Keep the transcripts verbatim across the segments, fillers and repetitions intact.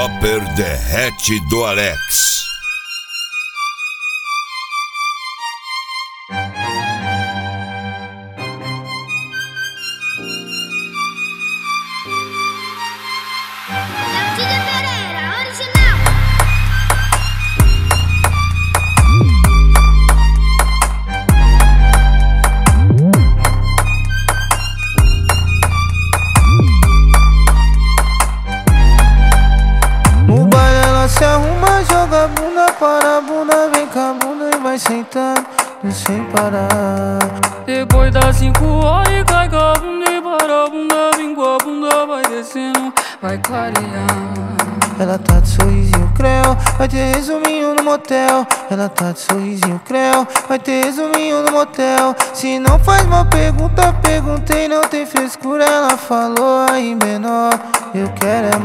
Chopper derrete do Alex. Se arruma, joga a bunda para a bunda, vem com a bunda e vai sentando sem parar. Depois das cinco horas cai com a bunda e para a bunda, vem com a bunda, vai descendo, vai clarear. Ela tá de sorrisinho creu, vai ter resuminho no motel. Ela tá de sorrisinho creu, vai ter resuminho no motel. Se não faz uma pergunta, perguntei, não tem frescura. Ela falou aí menor, eu quero é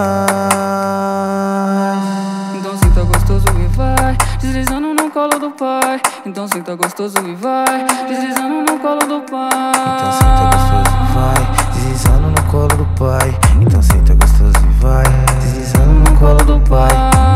mais. Então senta gostoso e vai deslizando no colo do pai. Então senta gostoso e vai deslizando no colo do pai. Então senta gostoso e vai deslizando no colo do pai. Então senta gostoso e vai deslizando no colo do pai.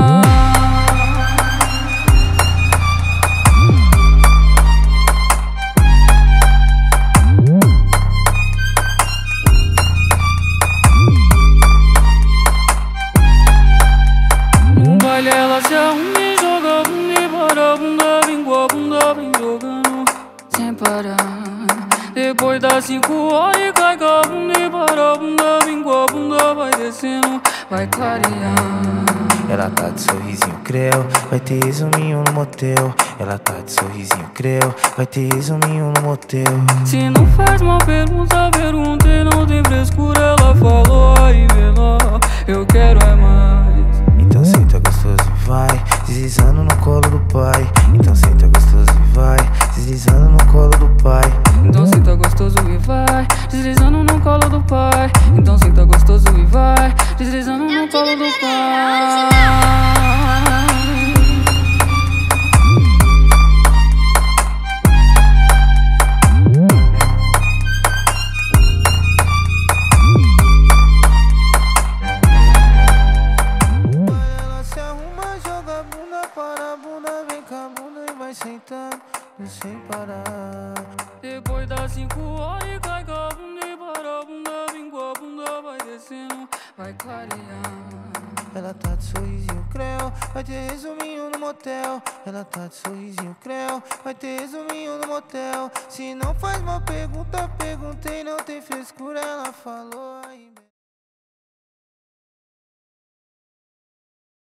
Ela se arruma e joga a bunda e para a bunda, vem com a bunda, vem jogando sem parar. Depois das cinco horas cai com a bunda e para a bunda, vem com a bunda, vai descendo, vai clarear. Ela tá de sorrisinho creu, vai ter resuminho no motel. Ela tá de sorrisinho creu, vai ter resuminho no motel. Se não faz uma pergunta, perguntei, não tem frescura. Ela falou aí menor, eu quero é mais. Então senta gostoso e vai deslizando no colo do pai. Então senta gostoso e vai deslizando no colo do pai. Então senta gostoso e vai deslizando no colo do pai. Então senta gostoso e vai deslizando no colo do pai. Sentando sem parar. Depois das cinco horas cai com a bunda e para a bunda, vem com a bunda, vai descendo, vai clarear. Ela tá de sorrisinho creu, vai ter resuminho no motel. Ela tá de sorrisinho creu, vai ter resuminho no motel. Se não faz uma pergunta, perguntei, não tem frescura. Ela falou